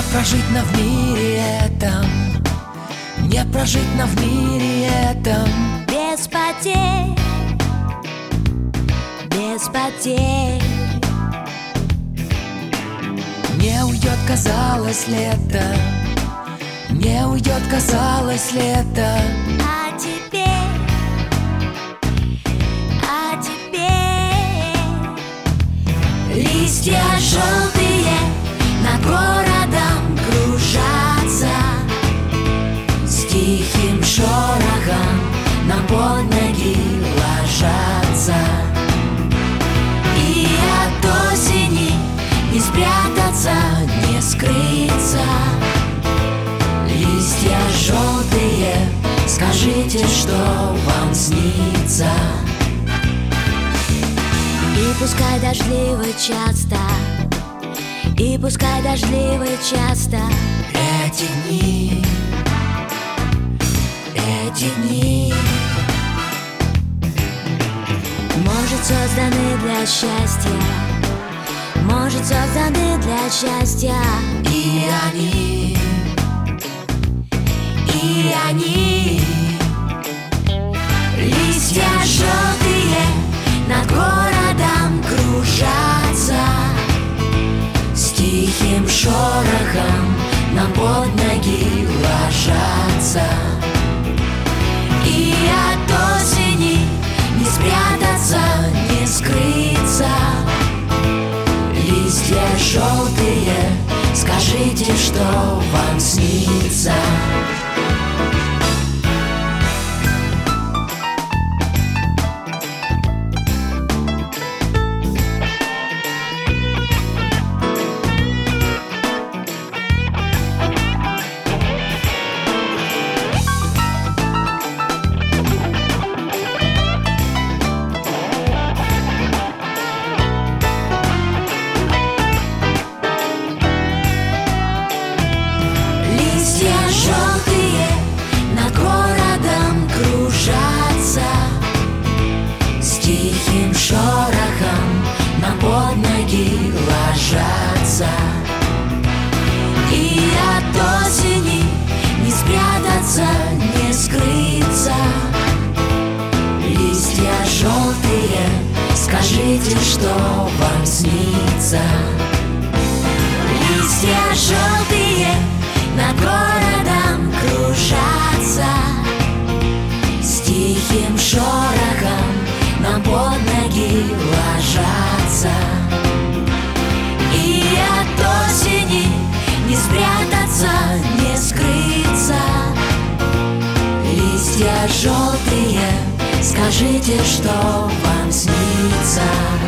прожить нам в мире этом, не прожить нам в мире этом без потерь, без потерь. Не уйдет, казалось, лето, не уйдет, казалось, лето. А теперь листья желтые над городом кружатся, с тихим шорохом нам под ноги ложатся. И от осени не спрятаться, не скрыться. Листья желтые, скажите, что вам снится. И пускай дождливо часто, и пускай дождливо часто Эти дни, эти дни, может, созданы для счастья, может, созданы для счастья. и они, Листья желтые над городом кружатся, с тихим шорохом нам под ноги ложатся. и от осени Не спрятаться, не скрыться. Листья желтые, скажите, что вам снится. листья желтые над городом кружатся, С тихим шорохом нам под ноги ложатся. и от осени Не спрятаться, не скрыться. Листья желтые, скажите, что вам снится. листья желтые над городом кружатся, С тихим шорохом нам под ноги ложатся. и от осени Не спрятаться, не скрыться. Листья желтые, скажите, что вам снится.